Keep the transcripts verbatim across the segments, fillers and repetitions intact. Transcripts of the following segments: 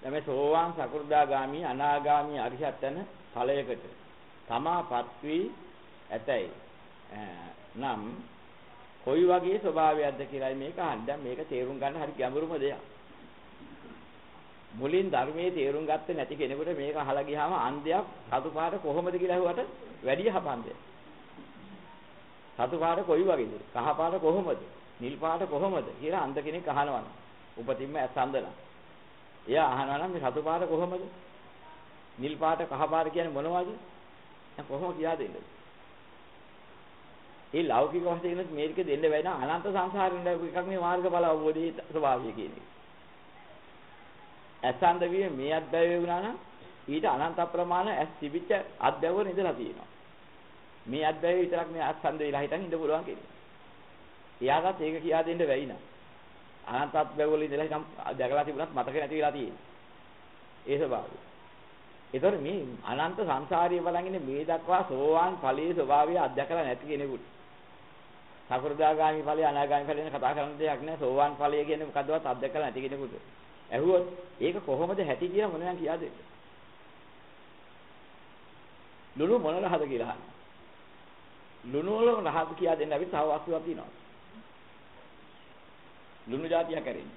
දැන් මේ සෝවාන් සකෘදාගාමි අනාගාමි අරිහත් යන ඵලයකට තමාපත් වී ඇතැයි නම් කොයි වගේ ස්වභාවයක්ද කියලායි මේක අහන්නේ. දැන් මේක තේරුම් ගන්න හරි ගැඹුරුම දෙයක්. මුලින් ධර්මයේ තේරුම් ගත්තේ නැති කෙනෙකුට මේක අහලා ගියාම අන්ධයක් සතු පාට කොහොමද කියලා අහුවට වැඩි හපන්දේ. සතු පාට කොයි වගේද? කහ පාට කොහොමද? නිල් පාට කොහොමද කියලා අන්ධ කෙනෙක් අහනවා. උපතින්ම ඇස් අන්ධලා. එයා අහනවා නම් මේ සතු පාට කොහොමද? නිල් පාට කහ පාට කියන්නේ මොනවද? දැන් කොහොම කියා දෙන්නද? ඒ ලෞකික වශයෙන් මේක දෙන්න බැයි නම් අනන්ත සංසාරින් එකක් මේ මාර්ගඵල අවබෝධයේ ස්වභාවය කියන්නේ. ඇසන්ද වියේ මේ අධ්‍යය වුණා නම් ඊට අනන්ත ප්‍රමාණ ඇස් තිබිච්ච අධ්‍යයවල ඉඳලා තියෙනවා. මේ අධ්‍යය විතරක් මේ අසන්ද වෙලා හිටන් ඉඳ පුළුවන් කියන්නේ. එයාටත් ඒක කියා දෙන්න බැයි නම් අනන්ත අධ්‍යයවල ඉඳලා හිටන් දැකලා තිබුණත් මතක නැති වෙලා තියෙන්නේ. ඒ ස්වභාවය. ඒතර මේ අනන්ත සංසාරිය බලන් ඉන්නේ මේ දක්වා සෝවාන් ඵලයේ ස්වභාවය අධ්‍යයකලා නැති කෙනෙකුට. සකෘදාගාමි ඵලය අනාගාමි ඵලය ගැන කතා කරන දෙයක් නෑ. සෝවාන් ඵලය කියන්නේ මොකද්දවත් අධ්‍යයකලා නැති කෙනෙකුට. ඇහුවොත් ඒක කොහොමද හැටි කියලා මොනවාන් කියා දෙන්න. ලුණු මොන රහද කියලා අහන්න. ලුණු වල රහද කියා දෙන්න අපි තව වස්තුවක් තියෙනවා. ලුණු జాතිය කරන්නේ.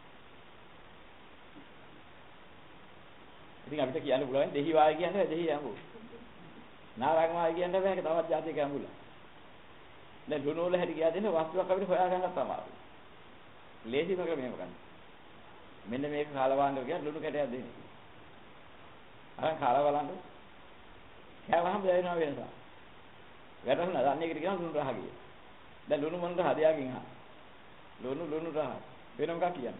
ඉතින් අපිට කියන්න පුළුවන් දෙහි වාය කියන්නේ දෙහි යඹු. නාරංග වාය කියන්නේ බෑ ඒක තවත් జాතියක යඹුලා. දැන් ලුණු වල හැටි කියා දෙන්න වස්තුවක් අපිට හොයා ගන්නත් අමාරුයි. ලේසිම ක්‍රමය මොකක්ද? මෙන්න මේක කාලා බලන්න කියලා ලුණු කැටයක් දෙන්නේ. අරන් කාලා බලන්න. කෑවහම දැනෙනවා වෙනස. වැටුණා දන්නේ එකට කියනවා ලුණු රහ කියලා. දැන් ලුණු මොන රහද යාකින් අහ. ලුණු ලුණු රහ. වෙන මොකක් කියන්නේ?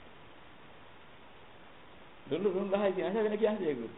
ලුණු ලුණු රහයි කියන්නේ වෙන කියන්නේ ඒකුත්.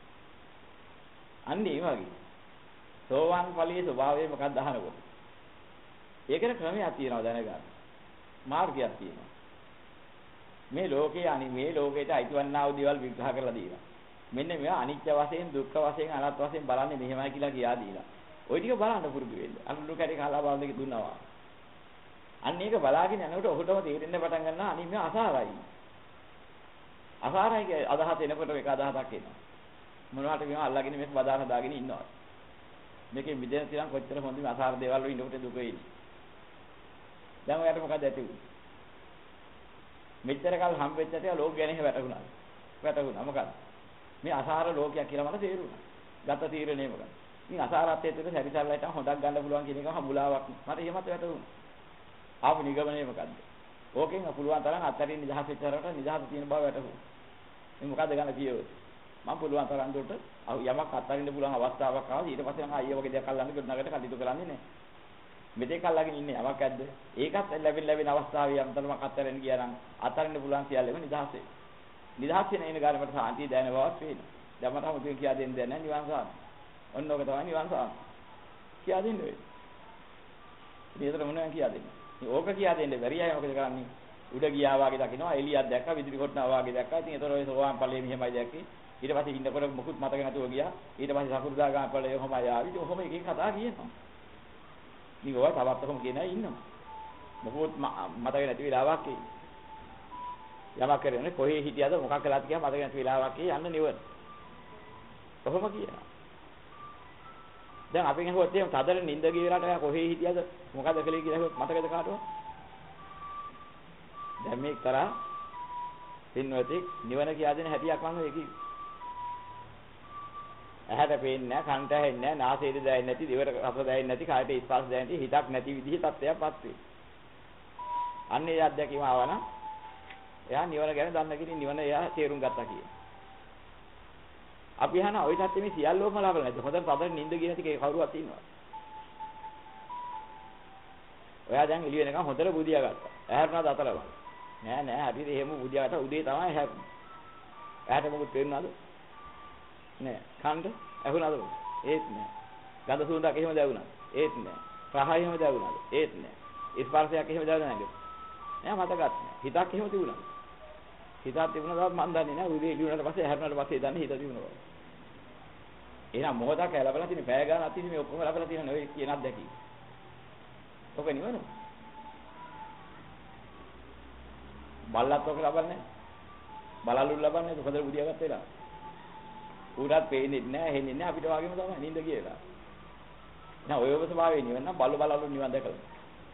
අන්නේ ඒ වගේ. සෝවාන් ඵලයේ ස්වභාවය මොකක්ද අහනකොට. ඒකට ක්‍රමයක් තියෙනවා දැනගන්න. මාර්ගයක් තියෙනවා. මේ ලෝකේ අනි මේ ලෝකයට අයිතිවන්නා වූ දේවල් විග්‍රහ කරලා දීලා. මෙන්න මේවා අනිත්‍ය වශයෙන් දුක්ඛ වශයෙන් අනාත්ම වශයෙන් බලන්නේ මෙහෙමයි කියලා කියා දීලා. ওই ටික බලන්න පුරුදු වෙන්න. අනුලු කැටි කාලා බලන්න දෙක දුන්නවා. අන්න ඒක බලාගෙන යනකොට ඔහුටම තේරෙන්න පටන් ගන්නවා අනිත් මේ අසාරයි. අසාරයි කිය අදහස එනකොට එක අදහසක් එනවා. මොනවාට මේවා අල්ලගෙන මේක බදාන දාගෙන ඉන්නවා. මේකේ මිදෙන තියන් කොච්චර හොඳ මේ අසාර දේවල් වල ඉන්නකොට දුක එන්නේ. දැන් ඔයාලට මොකද ඇති උනේ? මෙච්චර කල් හම්බෙච්ච තේ ලෝක ගැන එහෙ වැටුණා. වැටුණා මොකද? මේ අසාර ලෝකයක් කියලා මට තේරුණා. ගත තීරණය මොකද? ඉතින් අසාරත්වයට සැරිසල්ලට හොදක් ගන්න පුළුවන් කියන එක හම්බුලාවක් මට එහෙමත් වැටුණා. ආපු නිගමනය මොකද්ද? ඕකෙන් පුළුවන් තරම් අත්තරින් නිදහස් වෙච්ච තරමට නිදහස් තියෙන බව වැටහුණා. මේ මොකද්ද ගන්න කියවද? මම පුළුවන් තරම් දුරට යමක් අත්තරින්න පුළුවන් අවස්ථාවක් ආවා. ඊට පස්සේ මම ආයෙ වගේ දෙයක් අල්ලන්න ගොඩනගට කටයුතු කරන්නේ නැහැ. මෙතෙක් අල්ලගෙන ඉන්නේ යමක් ඇද්ද? ඒකත් ලැබෙන ලැබෙන අවස්ථාවේ යම්තරමක් අත්තරින්න ගියා නම් අත්තරින්න පුළුවන් සියල්ලම නිදහස් වෙයි. නිදහස් වෙන එන ගානකට සාන්තිය දැනෙන බවක් පේනවා. දැන් මට අමුතුවෙන් කියා දෙන්න දෙයක් නැහැ නිවන් සාම. ඔන්න ඔක තමයි නිවන් සාම. කියා දෙන්න වෙයි. ඉතින් ඒතර මොනවද කියා දෙන්නේ? ඕක කියා දෙන්න බැරි අය මොකද කරන්නේ? උඩ ගියා වාගේ දකින්නවා එළියක් දැක්කා විදුලි කොටනවා වාගේ දැක්කා. ඉතින් ඒතර ඔය සෝවාන් ඵලයේ මෙහෙමයි දැක්කේ. ඊට පස්සේ ඉන්නකොට මොකුත් මතක නැතුව ගියා. ඊට පස්සේ සකු르දාගාම ඵලයේ කොහොමයි ආවි. ඉතින් ඔහොම එකකින් කතා කියනවා. ඉතින් ඔය තවත් කොහොම කියන අය ඉන්නවා. මොකුත් මතක නැති වෙලාවක් ඒ. යමක් කරන්නේ කොහේ හිටියද මොකක් කළාද කියලා මතක නැති වෙලාවක් ඒ යන්න නිවන. කොහොම කියනවා. දැන් අපි කියනකොට එහෙම තදර නිින්ද ගිය වෙලාවට කොහේ හිටියද මොකද කළේ කියලා මතකද කාටවත්? දැන් මේ කරා පින්වති නිවන කියා දෙන හැටියක් මම ඒකයි. ඇහැට පේන්නේ නැහැ, කනට ඇහෙන්නේ නැහැ, නාසයට දැනෙන්නේ නැති, දිවට රස දැනෙන්නේ නැති, කායට ස්පර්ශ දැනෙන්නේ නැති, හිතක් නැති විදිහේ තත්ත්වයක්පත් වේ. අන්න ඒ අධ්‍යක්ීම ආවනම් එයා නිවන ගැන දන්න කෙනෙක් නිවන එයා තේරුම් ගත්තා කියන. අපි අහන ওই තත්ත්වෙ මේ සියල්ලෝම ලබලා නැද්ද? හොඳට තදර නිින්ද ගිය නැති කවුරුවත් ඉන්නවා. ඔයා දැන් එළිය වෙනකන් හොඳට බුදියා ගත්තා. ඇහැරුණාද අතලව? නෑ නෑ හරියට එහෙම බුදියා ගත්තා උදේ තමයි ඇහැරුණා. ඇහැට මොකුත් පේන්නවද? නෑ. කන්ද ඇහුණාද? ඒත් නෑ. ගඳ සුවඳක් එහෙම දැවුණාද? ඒත් නෑ. රහය එහෙම දැවුණාද? ඒත් නෑ. ස්පර්ශයක් එහෙම දැවුණාද? නෑ මතකත් නෑ. හිතක් එහෙම තිබුණාද? හිතක් තිබුණා බව මම දන්නේ නෑ. උදේ එළිය වුණාට පස්සේ ඇහැරුණාට පස්සේ දන්නේ හිත තිබුණා බව. එහෙනම් මොහොතක් ලැබලා තියෙන පැය ගානක් තියෙන මේ ඔක්කොම ලැබලා තියෙන ඔය කියන අත්දැකීම. ඔක නිවන. බල්ලත් ඔක ලබන්නේ. බලලු ලබන්නේ හොඳට බුදියාගත්ත වෙලාව. ඌටත් පේන්නේ නැහැ, හෙන්නේ නැහැ අපිට වගේම තමයි නිින්ද කියලා. නෑ ඔය ඔබ ස්වභාවයේ නිවන නම් බලු බලලු නිවන් දැකලා.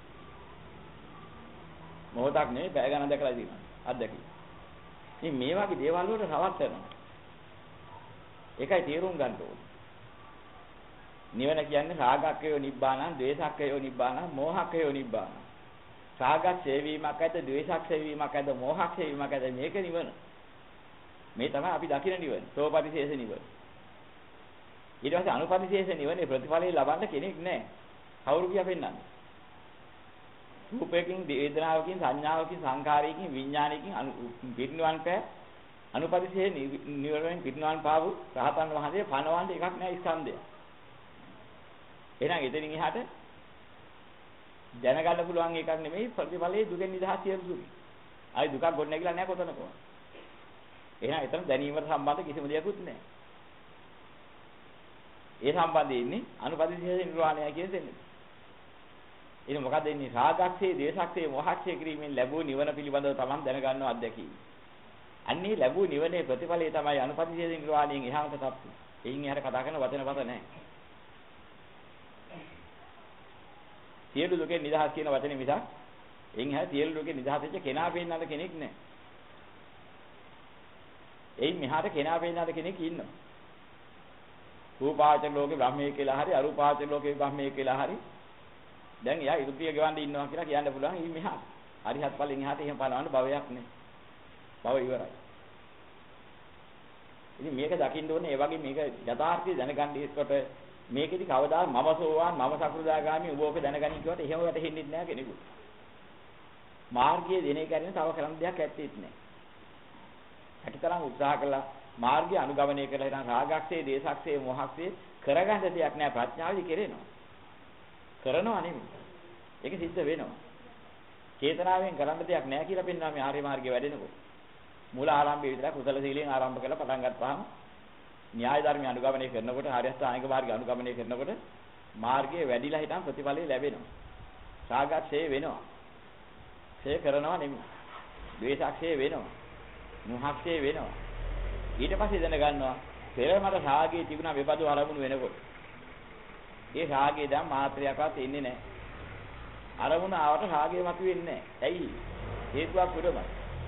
මොහොතක් නෙවෙයි පැය ගණන් දැකලා තියෙනවා. අත්දැකීම. ඉතින් මේ වගේ දේවල් වලට රවට්ටනවා. ඒකයි තේරුම් ගන්න ඕනේ. නිවන කියන්නේ රාගක්කයෝ නිබ්බානං, ද්වේෂක්කයෝ නිබ්බානං, මෝහක්කයෝ නිබ්බානං. රාගක් සේවීමක් ඇද, ද්වේෂක් සේවීමක් ඇද, මොහක් සේවීමක් ඇද මේක නිවන. මේ තමයි අපි දකින නිවන. සෝපටිශේෂ නිවන. ඊට පස්සේ අනුපටිශේෂ නිවනේ ප්‍රතිඵලය ලබන්න කෙනෙක් නැහැ. කවුරු කියා පෙන්නන්නේ? රූපයෙන්, වේදනාවකින්, සංඥාවකින්, සංකාරයකින්, විඥානයකින් පිරිනිවන් පෑ අනුපටිශේෂ නිවනෙන් පිරිනිවන් පාවු රහතන් වහන්සේ පණවන්න එකක් නැහැ ස්කන්ධය. එහෙනම් එතනින් එහාට දැනගන්න පුළුවන් එකක් නෙමෙයි ප්‍රතිඵලයේ දුකෙන් නිදහස් සියලු දුක. ආයි දුකක් ගොඩ නැගිලා නැහැ කොතනකවත්. එහෙනම් එතන දැනීමට සම්බන්ධ කිසිම දෙයක්වත් නැහැ. ඒ සම්බන්ධයේ ඉන්නේ අනුපටිශේෂ නිර්වාණය කියන දෙන්නේ. ඉතින් මොකද එන්නේ රාගක්ෂේ, ද්වේෂක්ෂේ, මොහක්ෂේ කිරීමෙන් ලැබුව නිවන පිළිබඳව Taman දැනගන්නව අත්දැකීම. අන්නේ ලැබුව නිවනේ ප්‍රතිඵලය තමයි අනුපටිශේෂ නිර්වාණයෙන් එහාට තත්ත්වය. එයින් එහාට කතා කරන වචන පද නැහැ. සියලු දුකෙන් නිදහස් කියන වචනේ මිසක් එයින් එහාට සියලු දුකෙන් නිදහස් වෙච්ච කෙනා පේන්නද කෙනෙක් නැහැ. එයින් මෙහාට කෙනා පේන්නද කෙනෙක් ඉන්නවා. රූපාවචර ලෝකේ බ්‍රහ්මයේ කියලා හරි අරූපාවචර ලෝකේ බ්‍රහ්මයේ කියලා හරි දැන් එයා ඉරුපිය ගෙවන්න ඉන්නවා කියලා කියන්න පුළුවන්. ඊ මෙහා හරිහත් ඵලෙන් එහාට එහෙම පනවන්න භවයක් නෑ. භව ඉවරයි. ඉතින් මේක දකින්න ඕනේ. ඒ වගේ මේක යථාර්ථය දැනගන්නකොට මේකෙදි කවදා මම සෝවාන් මම සකෘදාගාමි ඔබ ඔක දැනගනින් කියවට එහෙම වැටෙන්නේ නැහැ කෙනෙකුට. මාර්ගයේ දෙන එක ගැන තව කරන්න දෙයක් ඇත්තෙත් නැහැ. හැකිතරම් උත්සාහ කළා මාර්ගය අනුගමනය කරලා ඉතින් රාගක්ෂේ, දේශක්ෂේ, මොහක්ෂේ කරගන්න දෙයක් නැහැ. ප්‍රඥාවයි කෙරෙනවා. කරනවා නෙමෙයි. ඒක සිද්ධ වෙනවා. චේතනාවෙන් කරන්න දෙයක් නැහැ කියලා පෙන්වනවා මේ ආර්ය මාර්ගයේ වැඩෙනකොට. මූල ආරම්භයේ විතර කුසල සීලෙන් ආරම්භ කරලා පටන් ගත්තාම න්‍යාය ධර්ම අනුගමනය කරනකොට ආර්ය අෂ්ටාංගික මාර්ගය අනුගමනය කරනකොට මාර්ගයේ වැඩිලා හිටන් ප්‍රතිඵලය ලැබෙනවා. රාගක්ෂේ වෙනවා. ක්ෂය කරනවා නෙමෙයි. ද්වේෂක්ෂේ වෙනවා. මොහක්ෂේ වෙනවා. ඊට පස්සේ දැනගන්නවා පෙර මට රාගයේ තිබුණා මෙබඳු අරමුණු වෙනකොට. ඒ රාගය දැන් මාත්‍රයක්වත් ඉන්නේ නැහැ. අරමුණ ආවට රාගය මතුවෙන්නේ නැහැ. ඇයි? හේතුවක් උඩමයි.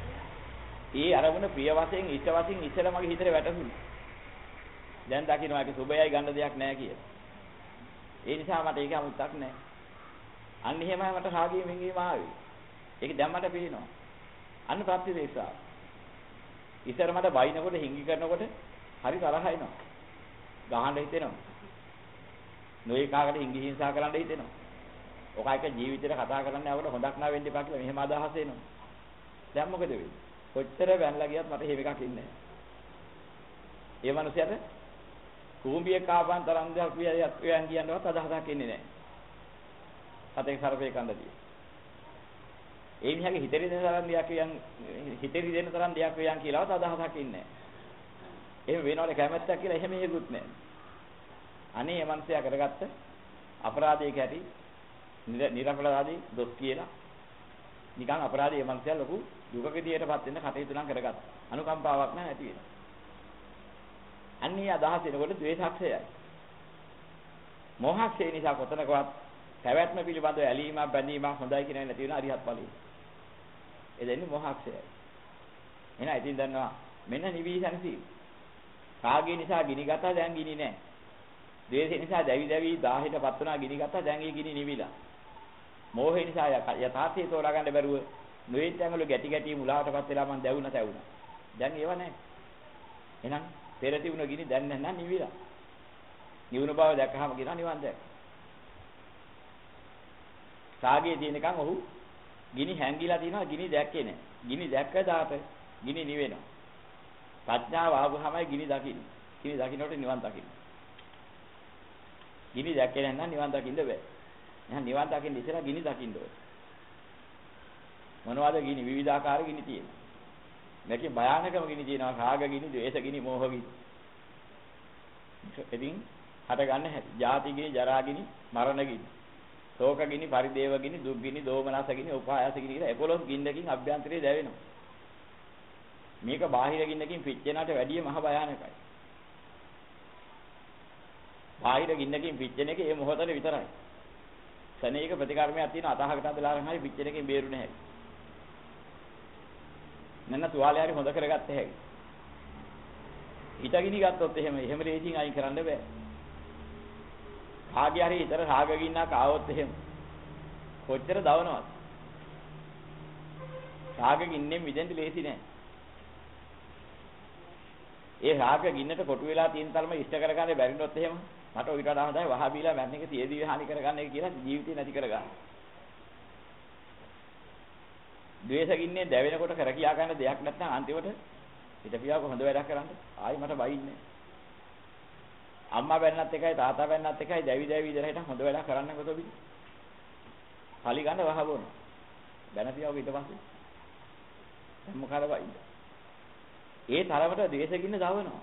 ඒ අරමුණ ප්‍රිය වශයෙන්, ඉෂ්ට වශයෙන් ඉස්සෙල්ලා මගේ හිතේ වැටහුණා. දැන් දකින්නවා ඒක සුබයයි ගන්න දෙයක් නැහැ කියලා. ඒ නිසා මට ඒක අමුත්තක් නැහැ. අන්න එහෙමයි මට රාගයේ මෙංගීම ආවේ. ඒක දැන් මට පේනවා. අන්න ප්‍රත්‍යදේශා. ඉස්සර මට බයිනකොට හිඟි කරනකොට හරි තරහ එනවා. ගහන්න හිතෙනවා. නොයේ කාකට හිඟි හිංසා කරන්න හිතෙනවා. ඔක එක ජීවිතේට කතා කරන්න යනකොට හොඳක් නා වෙන්න එපා කියලා මෙහෙම අදහස් එනවා. දැන් මොකද වෙන්නේ? කොච්චර වැන්ලා ගියත් මට හේව එකක් ඉන්නේ නැහැ. ඒ මනුස්සයාට කුඹිය කාපන් තරම් දෙයක් වියත් යන් කියනවත් අදහසක් එන්නේ නැහැ. සතේ සර්පේ කන්දදී. ඒ මිනිහගේ හිතේ දෙන තරම් දෙයක් යන් හිතේ දෙන තරම් දෙයක් යන් කියලාවත් අදහසක් ඉන්නේ නැහැ. එහෙම වෙනවනේ කැමැත්තක් කියලා එහෙම හේකුත් නැහැ. අනේ මේ මනුස්සයා කරගත්ත අපරාධයක ඇති නිරපරාධී දොස් කියලා නිකන් අපරාධී මේ මනුස්සයා ලොකු දුකකදීයටපත් වෙන්න කටයුතු නම් කරගත්තා. අනුකම්පාවක් නැහැ ඇති වෙනවා. අන්නේ අදහස එනකොට ද්වේෂක්ෂයයි. මොහක්ෂය නිසා කොතනකවත් පැවැත්ම පිළිබඳව ඇලීමක් බැඳීමක් හොඳයි කියන නැති වෙන අරිහත් ඵලයි. ඒ දෙන්නේ මොහක්ෂයයි. එහෙනම් ඉතින් දන්නවා මෙන්න නිවිසන්සි. රාගය නිසා ගිනි ගත්තා දැන් ගිනි නැහැ. ද්වේෂය නිසා දැවි දැවි දාහයටපත් වුණා ගිනි ගත්තා දැන් ඒ ගිනි නිවිලා. මෝහය නිසා යථාර්ථය තෝරා ගන්න බැරුව නොයෙක් ඇඟවල ගැටි ගැටි මුලාවටපත් වෙලා මං දැවුණා තැවුණා. දැන් ඒව නැහැ. එහෙනම් පෙර තිබුණ ගිනි දැන් නැත්නම් නිවිලා. නිවුණ බව දැක්කහම කියනවා නිවන් දැක්ක. රාගයේ තියෙනකන් ඔහු ගිනි හැංගිලා තියෙනවා ගිනි දැක්කේ නැහැ. ගිනි දැක්ක දාට ගිනි නිවෙනවා. ප්‍රඥාව ආවමයි ගිනි දකින්න. ගිනි දකින්නට නිවන් දකින්න. ගිනි දැක්කේ නැත්නම් නිවන් දකින්න බෑ. එහෙනම් නිවන් දකින්න ඉස්සෙල්ලා ගිනි දකින්න ඕනේ. මොනවද ගිනි? විවිධාකාර ගිනි තියෙනවා. මේකේ භයානකම ගිනි තියෙනවා. රාග ගිනි, ද්වේෂ ගිනි, මෝහ ගිනි. ඉතින් හට ගන්න හැටි. ජාති ගිනි, ජරා ගිනි, මරණ ගිනි. ශෝක ගිනි, පරිදේව ගිනි, දුක් ගිනි, දෝමනස ගිනි, උපායාස ගිනි කියලා එකොළොස් ගින්නකින් අභ්‍යන්තරයේ දැවෙනවා. මේක බාහිර ගින්නකින් පිච්චෙනාට වැඩිය මහ භයානකයි. බාහිර ගින්නකින් පිච්චෙන එක ඒ මොහොතේ විතරයි. ශනේයක ප්‍රතිකර්මයක් තියෙන අතහකට අදලා නම් හරි පිච්චෙන එකෙන් බේරුනේ නැහැ. නැන්න තුවාලය හරි හොඳ කරගත්ත හැකි. හිතගිනි ගත්තොත් එහෙම එහෙම ලේසියෙන් අයින් කරන්න බෑ. කාගේ හරි හිතට රාග ගින්නක් ආවොත් එහෙම කොච්චර දවනවද? රාග ගින්නෙන් මිදෙන්න ලේසි නෑ. ඒ රාග ගින්නට කොටු වෙලා තියෙන තරම ඉෂ්ට කරගන්න බැරිනොත් එහෙම මට ඊට වඩා හොඳයි වහ බීලා මැරෙන එක තියේදී හානි කරගන්න එක කියලා ජීවිතේ නැති කරගන්න. ද්වේෂ ගින්නේ දැවෙනකොට කර කියා ගන්න දෙයක් නැත්නම් අන්තිමට හිතපියාව හොඳ වැඩක් කරන්න ආයි මට බයින්නේ. අම්මා බැන්නත් එකයි තාත්තා බැන්නත් එකයි දැවි දැවි ඉඳලා හිටන් හොඳ වැඩක් කරන්න කොතොබි. කලි ගන්න වහ බොන. බැන පියාව ඊට පස්සේ දැන් මොකද වයිද? ඒ තරමට ද්වේෂ ගින්න දවනවා.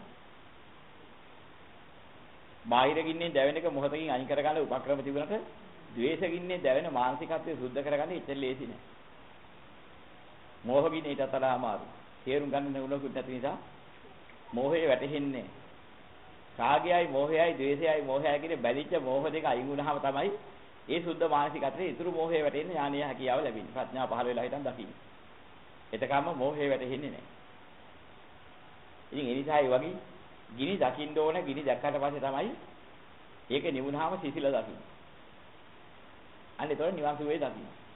බාහිර ගින්නේ දැවෙන එක මොහොතකින් අයින් කරගන්න උපක්‍රම තිබුණාට ද්වේෂ ගින්නේ දැවෙන මානසිකත්වය සුද්ධ කරගන්න ඉතින් ලේසි නෑ. මෝහ ගින්නේ ඊටත් වඩා අමාරුයි. තේරුම් ගන්න නුලකුත් නැති නිසා මෝහේ වැටෙන්නේ. රාගයයි මෝහයයි ද්වේෂයයි මෝහයයි කියන බැලිච්ච මෝහ දෙක අයින් වුණාම තමයි ඒ සුද්ධ මානසිකත්වයේ ඉතුරු මෝහේ වැටෙන්නේ ඥානීය හැකියාව ලැබෙන්නේ. ප්‍රඥාව පහළ වෙලා හිටන් දකින්න. එතකම මෝහේ වැටෙන්නේ නෑ. ඉතින් ඒ නිසා ඒ වගේ ගිනි දකින්න ඕන ගිනි දැක්කට පස්සේ තමයි ඒක නිවුනහම සිසිල දකින්න. අන්න ඒතකොට නිවන් සුවේ දකින්න.